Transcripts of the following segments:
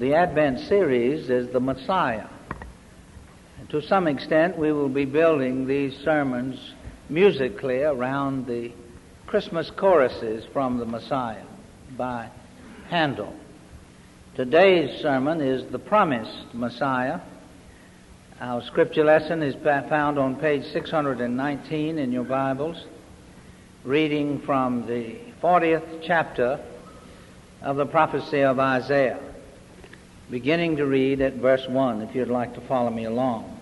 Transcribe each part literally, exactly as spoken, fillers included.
the Advent series is the Messiah. And to some extent, we will be building these sermons musically around the Christmas choruses from the Messiah by Handel. Today's sermon is the Promised Messiah. Our scripture lesson is found on page six hundred nineteen in your Bibles, reading from the fortieth chapter of the prophecy of Isaiah, beginning to read at verse one, if you'd like to follow me along.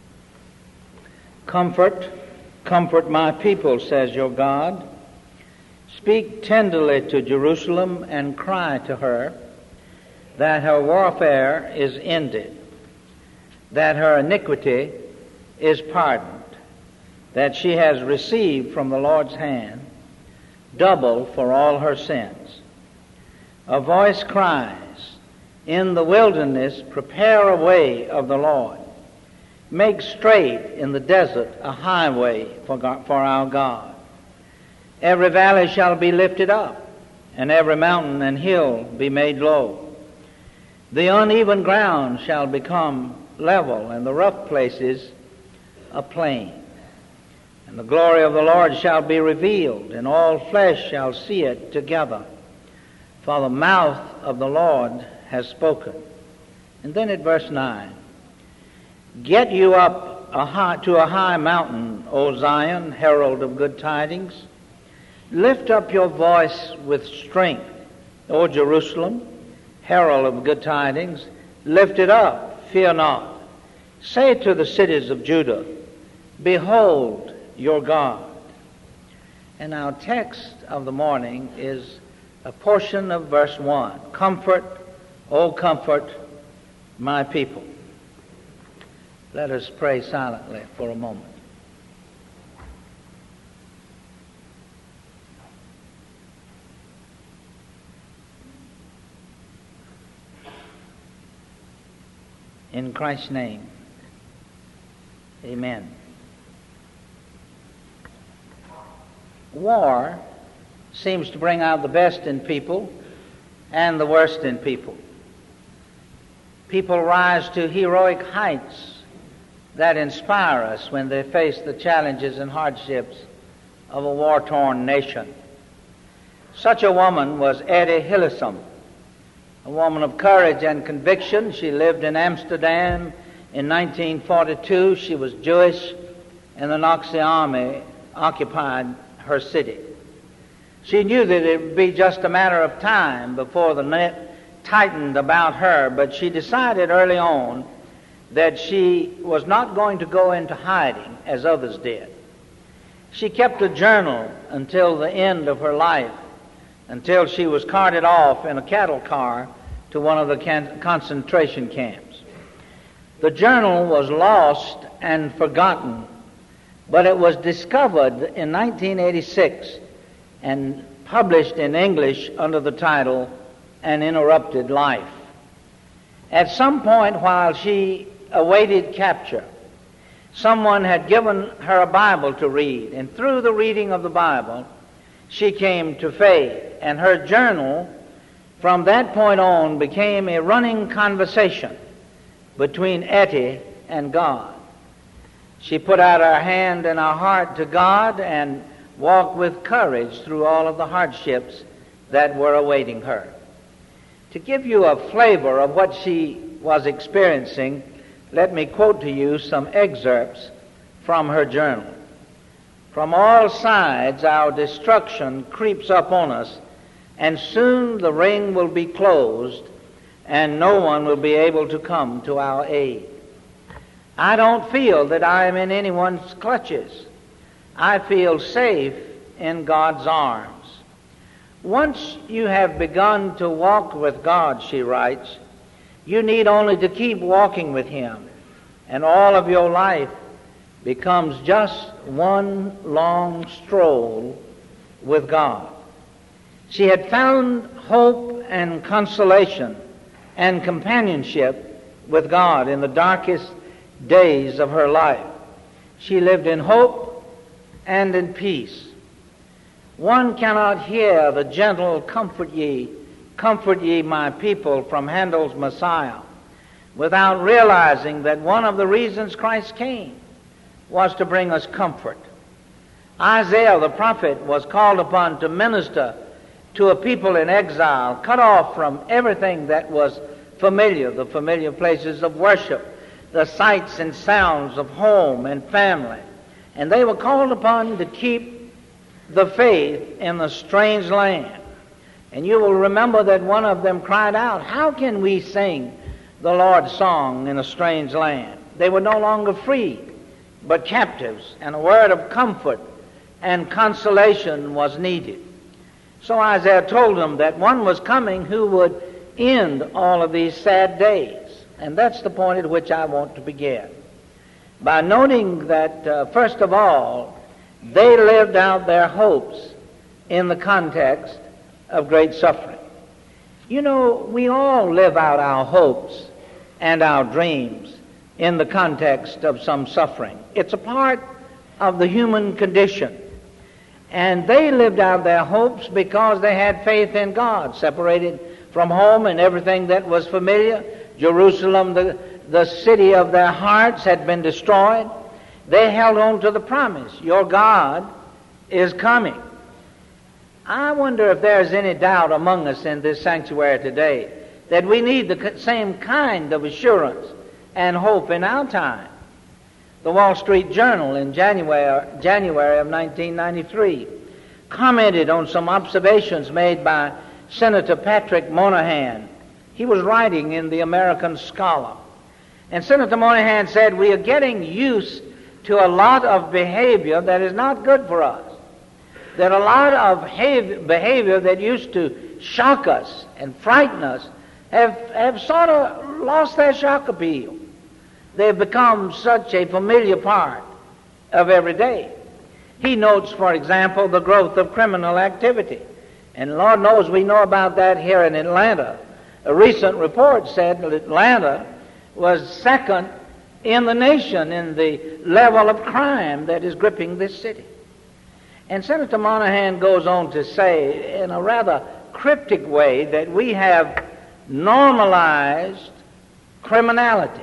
Comfort, comfort my people, says your God. Speak tenderly to Jerusalem and cry to her that her warfare is ended, that her iniquity is pardoned, that she has received from the Lord's hand double for all her sins. A voice cries, in the wilderness, prepare a way of the Lord. Make straight in the desert a highway for, God, for our God. Every valley shall be lifted up, and every mountain and hill be made low. The uneven ground shall become level, and the rough places a plain. And the glory of the Lord shall be revealed, and all flesh shall see it together. For the mouth of the Lord has spoken. And then at verse nine, get you up a high, to a high mountain, O Zion, herald of good tidings. Lift up your voice with strength, O Jerusalem, herald of good tidings. Lift it up, fear not. Say to the cities of Judah, behold your God. And our text of the morning is a portion of verse one. Comfort, O comfort my people. Let us pray silently for a moment. In Christ's name, amen. War seems to bring out the best in people and the worst in people. People rise to heroic heights that inspire us when they face the challenges and hardships of a war-torn nation. Such a woman was Etty Hillesum, a woman of courage and conviction. She lived in Amsterdam in nineteen forty-two. She was Jewish, and the Nazi army occupied her city. She knew that it would be just a matter of time before the net tightened about her, but she decided early on that she was not going to go into hiding as others did. She kept a journal until the end of her life, until she was carted off in a cattle car to one of the can- concentration camps. The journal was lost and forgotten, but it was discovered in nineteen eighty-six and published in English under the title An Interrupted Life. At some point while she awaited capture, someone had given her a Bible to read, and through the reading of the Bible, she came to faith, and her journal from that point on became a running conversation between Etty and God. She put out her hand and her heart to God and walked with courage through all of the hardships that were awaiting her. To give you a flavor of what she was experiencing, let me quote to you some excerpts from her journal. From all sides our destruction creeps up on us, and soon the ring will be closed, and no one will be able to come to our aid. I don't feel that I am in anyone's clutches. I feel safe in God's arms. Once you have begun to walk with God, she writes, you need only to keep walking with Him, and all of your life becomes just one long stroll with God. She had found hope and consolation and companionship with God in the darkest days of her life. She lived in hope and in peace. One cannot hear the gentle comfort ye "Comfort ye my people," from Handel's Messiah, without realizing that one of the reasons Christ came was to bring us comfort. Isaiah the prophet was called upon to minister to a people in exile, cut off from everything that was familiar, the familiar places of worship, the sights and sounds of home and family. And they were called upon to keep the faith in a strange land. And you will remember that one of them cried out, "How can we sing the Lord's song in a strange land?" They were no longer free, but captives, and a word of comfort and consolation was needed. So Isaiah told them that one was coming who would end all of these sad days. And that's the point at which I want to begin, by noting that, uh, first of all, they lived out their hopes in the context of great suffering. You know, we all live out our hopes and our dreams in the context of some suffering. It's a part of the human condition. And they lived out their hopes because they had faith in God, separated from home and everything that was familiar. Jerusalem, the, the city of their hearts, had been destroyed. They held on to the promise, "Your God is coming." I wonder if there's any doubt among us in this sanctuary today that we need the same kind of assurance and hope in our time. The Wall Street Journal in January, January of nineteen ninety-three commented on some observations made by Senator Patrick Moynihan. He was writing in the American Scholar. And Senator Moynihan said, "We are getting used to a lot of behavior that is not good for us. That a lot of behavior that used to shock us and frighten us have, have sort of lost their shock appeal. They've become such a familiar part of every day." He notes, for example, the growth of criminal activity. And Lord knows we know about that here in Atlanta. A recent report said that Atlanta was second in the nation in the level of crime that is gripping this city. And Senator Moynihan goes on to say in a rather cryptic way that we have normalized criminality.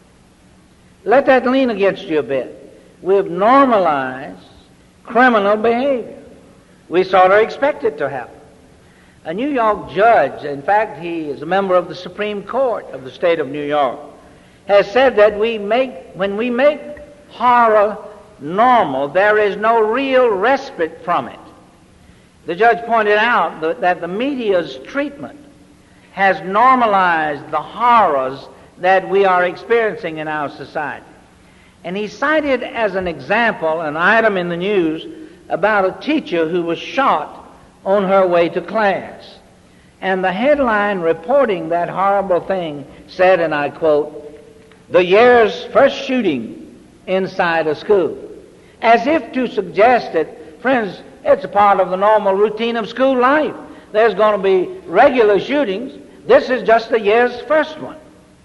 Let that lean against you a bit. We've normalized criminal behavior. We sort of expect it to happen. A New York judge, in fact, he is a member of the Supreme Court of the state of New York, has said that we make, when we make horror normal, there is no real respite from it. The judge pointed out that, that the media's treatment has normalized the horrors that we are experiencing in our society. And he cited as an example an item in the news about a teacher who was shot on her way to class. And the headline reporting that horrible thing said, and I quote, "The year's first shooting inside a school," as if to suggest that, friends, it's a part of the normal routine of school life. There's going to be regular shootings. This is just the year's first one.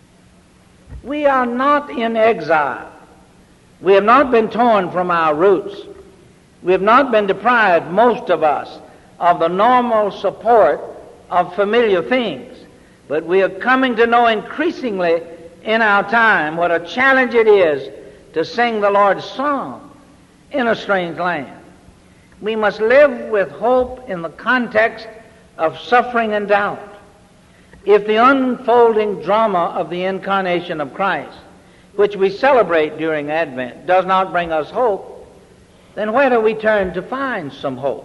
We are not in exile. We have not been torn from our roots. We have not been deprived, most of us, of the normal support of familiar things. But we are coming to know increasingly in our time what a challenge it is to sing the Lord's song in a strange land. We must live with hope in the context of suffering and doubt. If the unfolding drama of the incarnation of Christ, which we celebrate during Advent, does not bring us hope, then where do we turn to find some hope?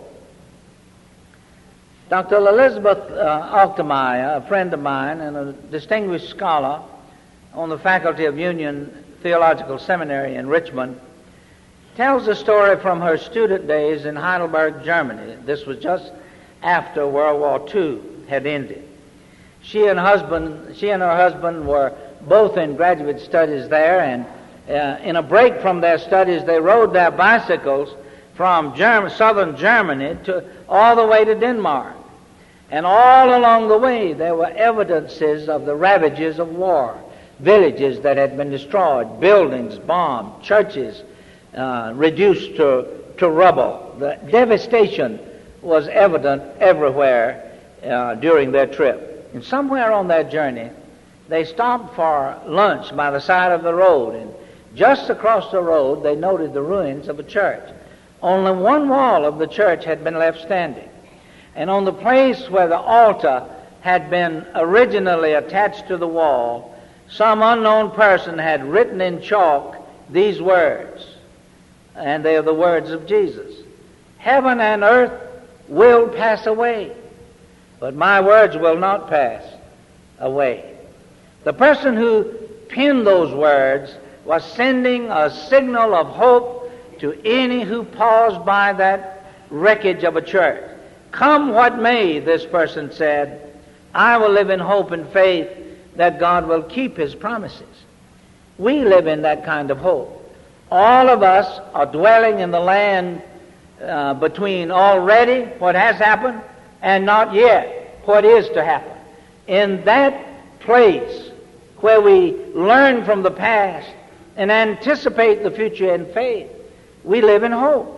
Doctor Elizabeth uh, Altemeyer, a friend of mine and a distinguished scholar on the faculty of Union Theological Seminary in Richmond, tells a story from her student days in Heidelberg, Germany. This was just after World War Two had ended. She and husband, she and her husband were both in graduate studies there, and uh, in a break from their studies, they rode their bicycles from Germ- southern Germany to all the way to Denmark. And all along the way, there were evidences of the ravages of war. Villages that had been destroyed, buildings bombed, churches uh, reduced to, to rubble. The devastation was evident everywhere uh, uh, during their trip. And somewhere on their journey, they stopped for lunch by the side of the road. And just across the road, they noted the ruins of a church. Only one wall of the church had been left standing. And on the place where the altar had been originally attached to the wall, some unknown person had written in chalk these words, and they are the words of Jesus. Heaven and earth will pass away, but my words will not pass away. The person who penned those words was sending a signal of hope to any who paused by that wreckage of a church. Come what may, this person said, I will live in hope and faith that God will keep His promises. We live in that kind of hope. All of us are dwelling in the land uh, between already what has happened and not yet what is to happen. In that place where we learn from the past and anticipate the future in faith, we live in hope.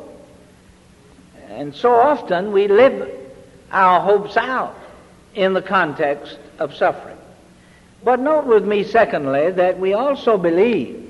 And so often we live our hopes out in the context of suffering. But note with me, secondly, that we also believe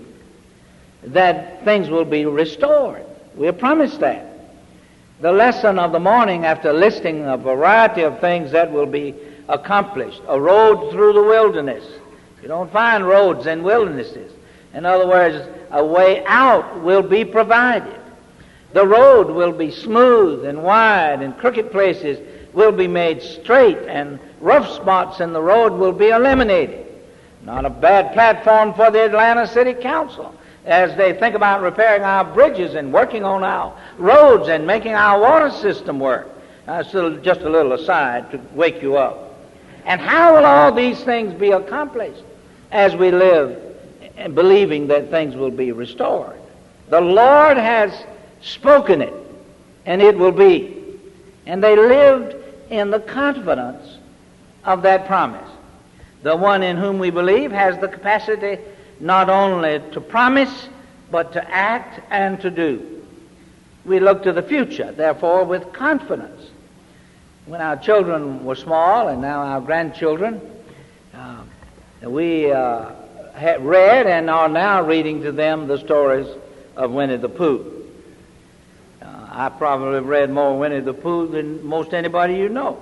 that things will be restored. We are promised that. The lesson of the morning, after listing a variety of things that will be accomplished, a road through the wilderness. You don't find roads in wildernesses. In other words, a way out will be provided. The road will be smooth and wide, and crooked places will be made straight, and rough spots in the road will be eliminated. Not a bad platform for the Atlanta City Council as they think about repairing our bridges and working on our roads and making our water system work. That's just a little aside to wake you up. And how will all these things be accomplished as we live believing that things will be restored? The Lord has spoken it, and it will be. And they lived in the confidence of that promise. The one in whom we believe has the capacity not only to promise, but to act and to do. We look to the future, therefore, with confidence. When our children were small, and now our grandchildren, uh, we uh, had read and are now reading to them the stories of Winnie the Pooh. Uh, I probably have read more Winnie the Pooh than most anybody you know.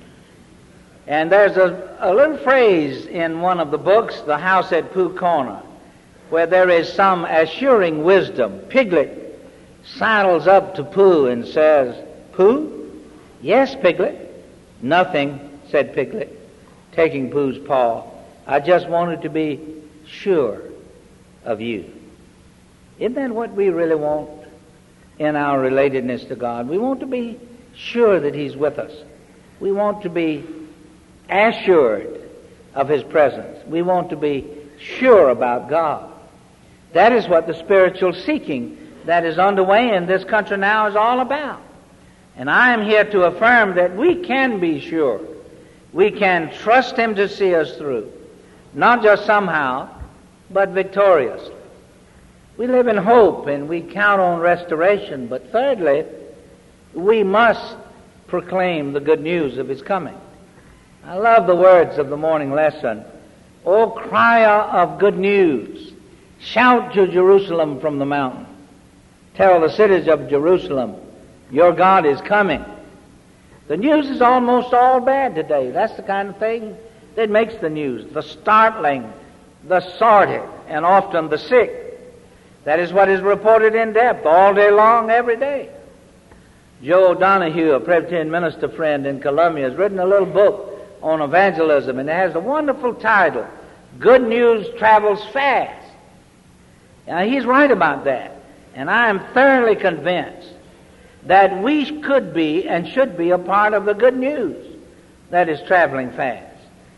And there's a, a little phrase in one of the books, The House at Pooh Corner, where there is some assuring wisdom. Piglet sidles up to Pooh and says, Pooh? Yes, Piglet. Nothing, said Piglet, taking Pooh's paw. I just wanted to be sure of you. Isn't that what we really want in our relatedness to God? We want to be sure that He's with us. We want to be assured of His presence. We want to be sure about God. That is what the spiritual seeking that is underway in this country now is all about. And I am here to affirm that we can be sure. We can trust Him to see us through. Not just somehow, but victoriously. We live in hope and we count on restoration. But thirdly, we must proclaim the good news of His coming. I love the words of the morning lesson. O crier of good news, shout to Jerusalem from the mountain. Tell the cities of Jerusalem, your God is coming. The news is almost all bad today. That's the kind of thing that makes the news. The startling, the sordid, and often the sick. That is what is reported in depth all day long, every day. Joe Donahue, a Presbyterian minister friend in Columbia, has written a little book on evangelism, and it has a wonderful title, Good News Travels Fast. Now, he's right about that. And I am thoroughly convinced that we could be and should be a part of the good news that is traveling fast.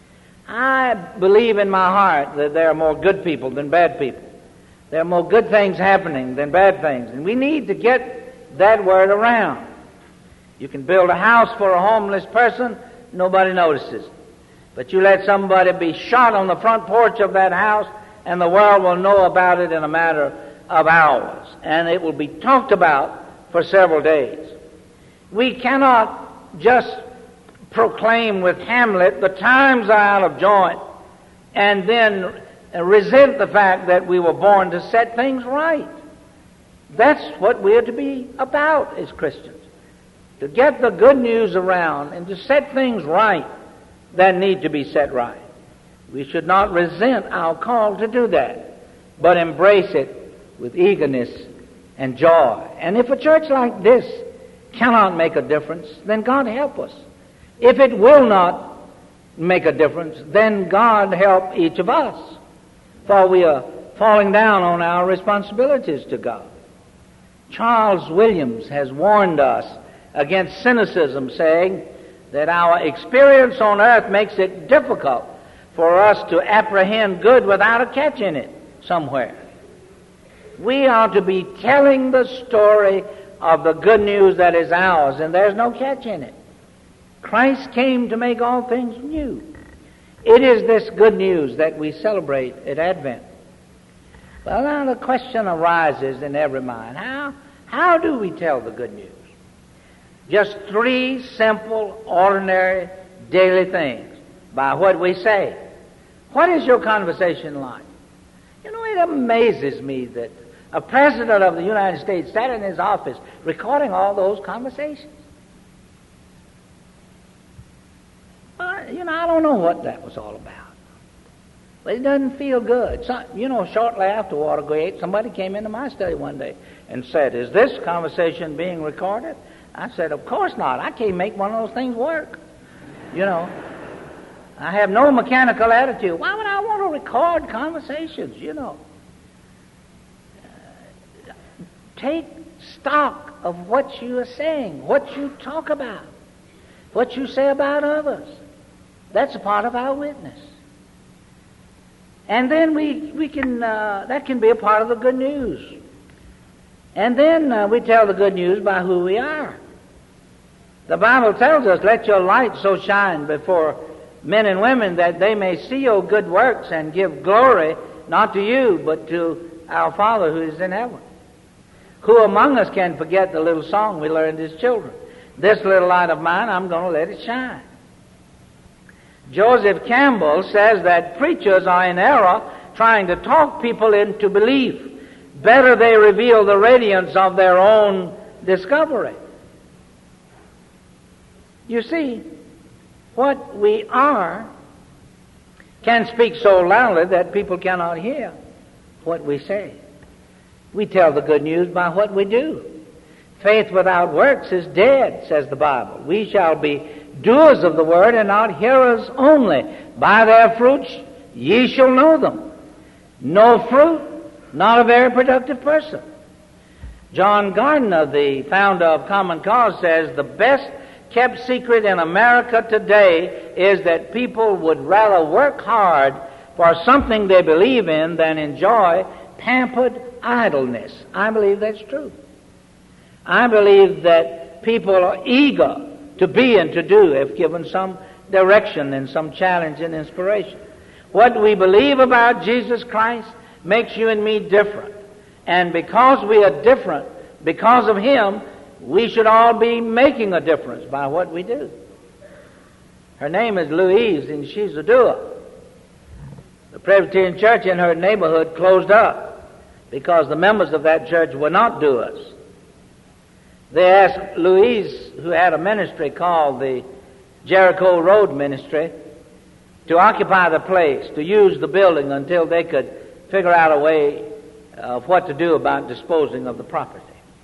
I believe in my heart that there are more good people than bad people. There are more good things happening than bad things. And we need to get that word around. You can build a house for a homeless person, nobody notices. But you let somebody be shot on the front porch of that house, and the world will know about it in a matter of hours. And it will be talked about for several days. We cannot just proclaim with Hamlet, the times are out of joint, and then resent the fact that we were born to set things right. That's what we're to be about as Christians, to get the good news around and to set things right that need to be set right. We should not resent our call to do that, but embrace it with eagerness and joy. And if a church like this cannot make a difference, then God help us. If it will not make a difference, then God help each of us, for we are falling down on our responsibilities to God. Charles Williams has warned us against cynicism, saying that our experience on earth makes it difficult for us to apprehend good without a catch in it somewhere. We are to be telling the story of the good news that is ours, and there's no catch in it. Christ came to make all things new. It is this good news that we celebrate at Advent. Well, now the question arises in every mind, how, how do we tell the good news? Just three simple, ordinary, daily things by what we say. What is your conversation like? You know, it amazes me that a president of the United States sat in his office recording all those conversations. Well, you know, I don't know what that was all about. But it doesn't feel good. So, you know, shortly after Watergate, somebody came into my study one day and said, "Is this conversation being recorded?" I said, "Of course not. I can't make one of those things work. You know, I have no mechanical attitude. Why would I want to record conversations, you know?" Uh, take stock of what you are saying, what you talk about, what you say about others. That's a part of our witness. And then we, we can, uh, that can be a part of the good news. And then uh, we tell the good news by who we are. The Bible tells us, "Let your light so shine before men and women that they may see your good works and give glory not to you, but to our Father who is in heaven." Who among us can forget the little song we learned as children? "This little light of mine, I'm going to let it shine." Joseph Campbell says that preachers are in error trying to talk people into belief. Better they reveal the radiance of their own discovery. You see, what we are can speak so loudly that people cannot hear what we say. We tell the good news by what we do. "Faith without works is dead," says the Bible. "We shall be doers of the word and not hearers only. By their fruits ye shall know them." No fruit, not a very productive person. John Gardner, the founder of Common Cause, says the best kept secret in America today is that people would rather work hard for something they believe in than enjoy pampered idleness. I believe that's true. I believe that people are eager to be and to do if given some direction and some challenge and inspiration. What we believe about Jesus Christ makes you and me different. And because we are different, because of Him, we should all be making a difference by what we do. Her name is Louise, and she's a doer. The Presbyterian church in her neighborhood closed up because the members of that church were not doers. They asked Louise, who had a ministry called the Jericho Road Ministry, to occupy the place, to use the building until they could figure out a way of what to do about disposing of the property.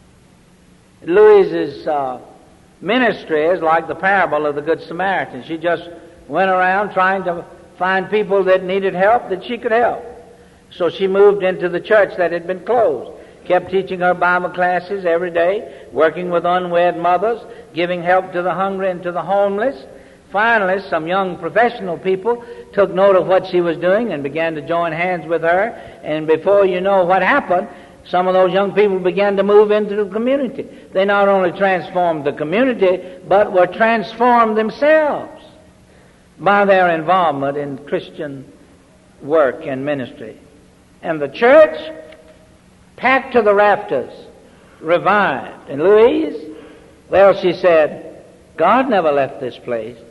Louise's uh, ministry is like the parable of the Good Samaritan. She just went around trying to find people that needed help that she could help. So she moved into the church that had been closed, kept teaching her Bible classes every day, working with unwed mothers, giving help to the hungry and to the homeless. Finally, some young professional people took note of what she was doing and began to join hands with her. And before you know what happened, some of those young people began to move into the community. They not only transformed the community, but were transformed themselves by their involvement in Christian work and ministry. And the church, packed to the rafters, revived. And Louise, well, she said, God never left this place.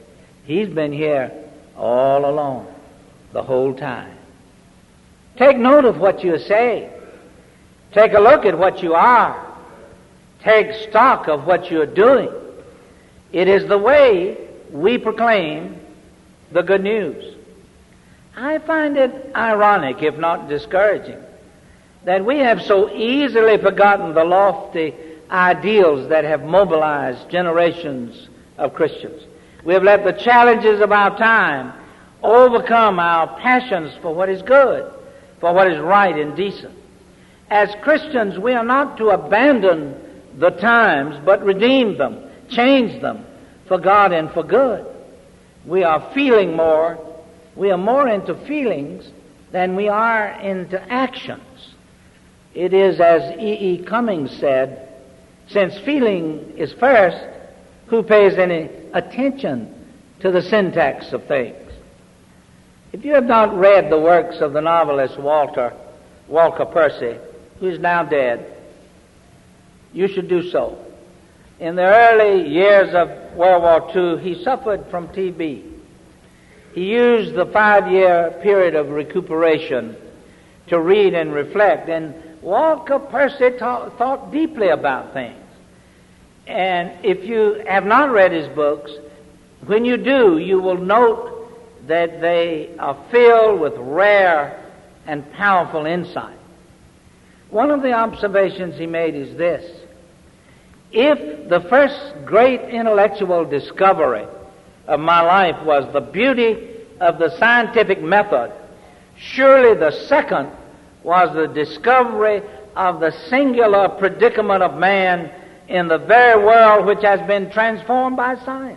He's been here all along, the whole time. Take note of what you say. Take a look at what you are. Take stock of what you're doing. It is the way we proclaim the good news. I find it ironic, if not discouraging, that we have so easily forgotten the lofty ideals that have mobilized generations of Christians. We have let the challenges of our time overcome our passions for what is good, for what is right and decent. As Christians, we are not to abandon the times, but redeem them, change them for God and for good. We are feeling more, we are more into feelings than we are into actions. It is as E E. Cummings said, since feeling is first, who pays any attention to the syntax of things? If you have not read the works of the novelist Walter, Walker Percy, who is now dead, you should do so. In the early years of World War Two, he suffered from T B. He used the five-year period of recuperation to read and reflect, and Walker Percy ta- thought deeply about things. And if you have not read his books, when you do, you will note that they are filled with rare and powerful insight. One of the observations he made is this: if the first great intellectual discovery of my life was the beauty of the scientific method, surely the second was the discovery of the singular predicament of man in the very world which has been transformed by science.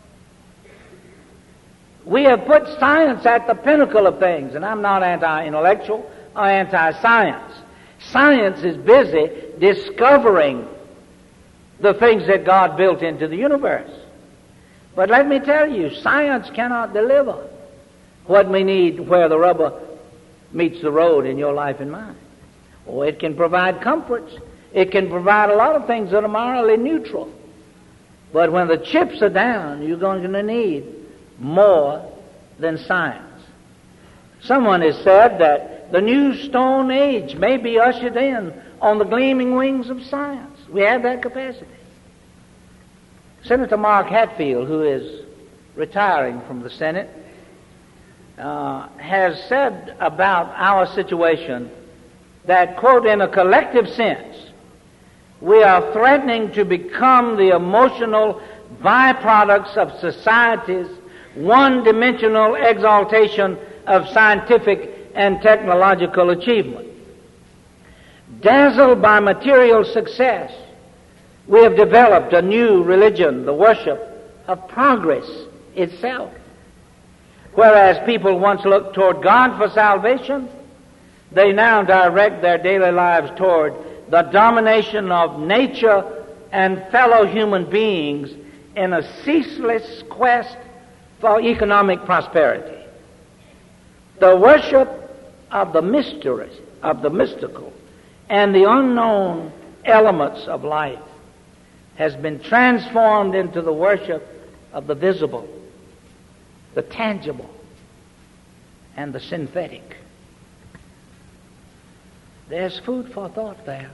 We have put science at the pinnacle of things, and I'm not anti-intellectual or anti-science. Science is busy discovering the things that God built into the universe. But let me tell you, science cannot deliver what we need where the rubber meets the road in your life and mine. Oh, it can provide comforts. It can provide a lot of things that are morally neutral. But when the chips are down, you're going to need more than science. Someone has said that the new Stone Age may be ushered in on the gleaming wings of science. We have that capacity. Senator Mark Hatfield, who is retiring from the Senate, uh, has said about our situation that, quote, in a collective sense, we are threatening to become the emotional byproducts of society's one-dimensional exaltation of scientific and technological achievement. Dazzled by material success, we have developed a new religion, the worship of progress itself. Whereas people once looked toward God for salvation, they now direct their daily lives toward the domination of nature and fellow human beings in a ceaseless quest for economic prosperity. The worship of the mysteries, of the mystical, and the unknown elements of life has been transformed into the worship of the visible, the tangible, and the synthetic. There's food for thought there.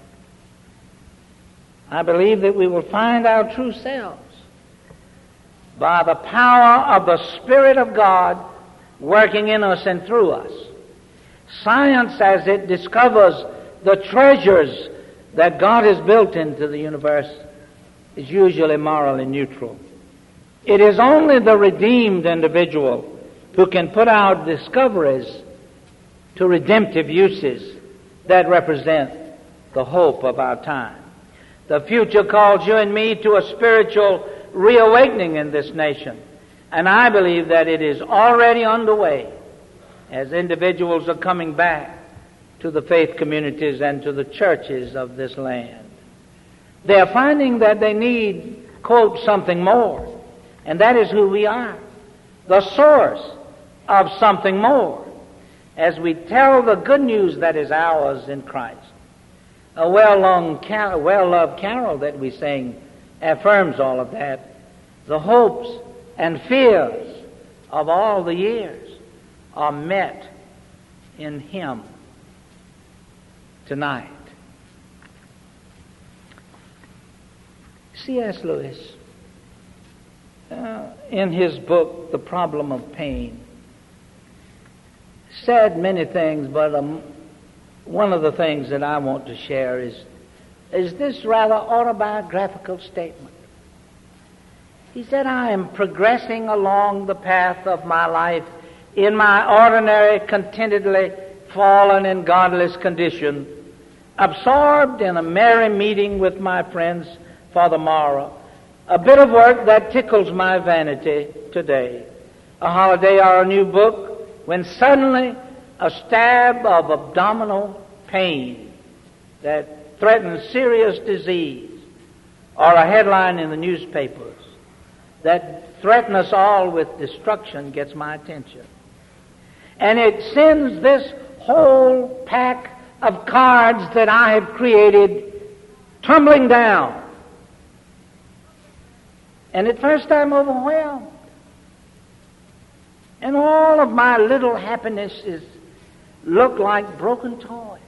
I believe that we will find our true selves by the power of the Spirit of God working in us and through us. Science, as it discovers the treasures that God has built into the universe, is usually morally neutral. It is only the redeemed individual who can put our discoveries to redemptive uses that represent the hope of our time. The future calls you and me to a spiritual reawakening in this nation, and I believe that it is already underway as individuals are coming back to the faith communities and to the churches of this land. They are finding that they need, quote, something more, and that is who we are, the source of something more, as we tell the good news that is ours in Christ. A well-loved carol, well-loved carol that we sing affirms all of that. The hopes and fears of all the years are met in Him tonight. C S Lewis, uh, in his book, The Problem of Pain, said many things, but um, one of the things that I want to share is, is this rather autobiographical statement. He said, I am progressing along the path of my life in my ordinary, contentedly fallen and godless condition, absorbed in a merry meeting with my friends for the morrow, a bit of work that tickles my vanity today, a holiday or a new book, when suddenly a stab of abdominal pain that threatens serious disease, or a headline in the newspapers that threaten us all with destruction gets my attention. And it sends this whole pack of cards that I have created tumbling down. And at first I'm overwhelmed. And all of my little happinesses look like broken toys.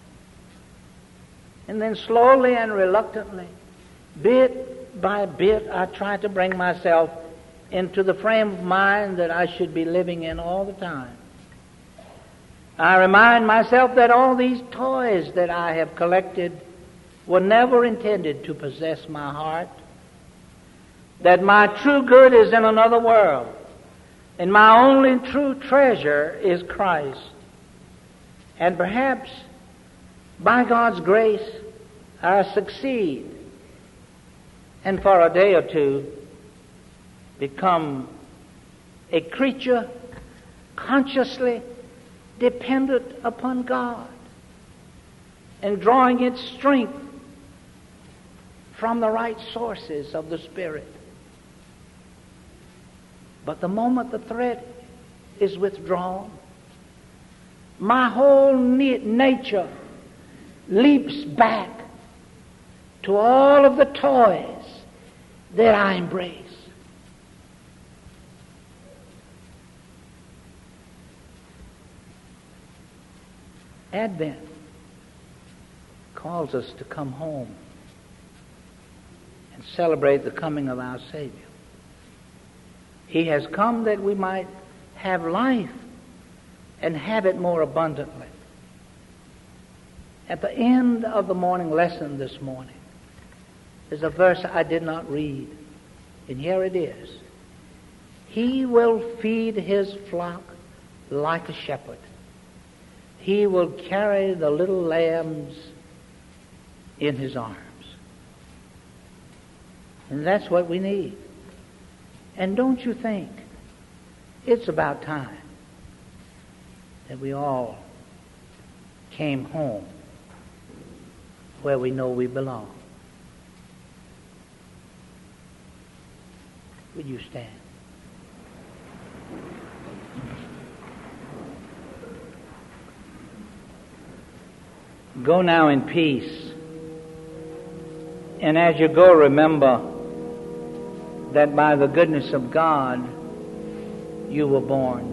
And then slowly and reluctantly, bit by bit, I try to bring myself into the frame of mind that I should be living in all the time. I remind myself that all these toys that I have collected were never intended to possess my heart, that my true good is in another world, and my only true treasure is Christ. And perhaps, by God's grace, I succeed, and for a day or two become a creature consciously dependent upon God and drawing its strength from the right sources of the Spirit. But the moment the threat is withdrawn, my whole nature leaps back to all of the toys that I embrace. Advent calls us to come home and celebrate the coming of our Savior. He has come that we might have life and have it more abundantly. At the end of the morning lesson this morning, there's a verse I did not read, and here it is. He will feed his flock like a shepherd. He will carry the little lambs in his arms. And that's what we need. And don't you think it's about time that we all came home where we know we belong? Would you stand? Go now in peace. And as you go, remember that by the goodness of God you were born.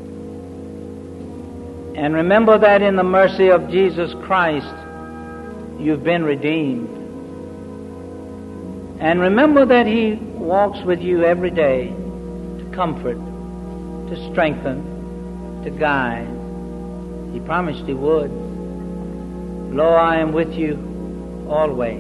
And remember that in the mercy of Jesus Christ you've been redeemed. And remember that He walks with you every day to comfort, to strengthen, to guide. He promised He would. Lo, I am with you always.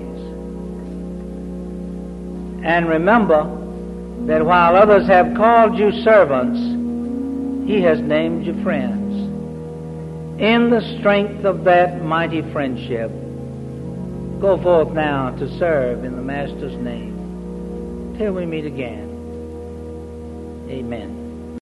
And remember that while others have called you servants, He has named you friends. In the strength of that mighty friendship, go forth now to serve in the Master's name till we meet again. Amen.